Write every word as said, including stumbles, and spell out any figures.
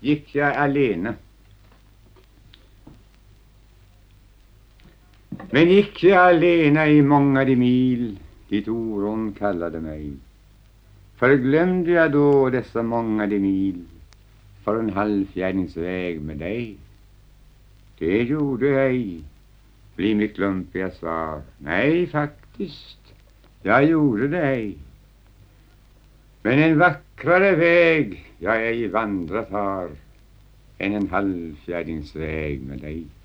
gick jag alene. Men gick jag alena i många de mil dit oron kallade mig, förglömde jag då dessa många de mil för en halvfjärdings med dig? Det gjorde jag ej, blir mitt klumpiga svar. Nej, faktiskt, jag gjorde det ej. Men en vackrare väg jag ej vandrat har än en halvfjärdings med dig.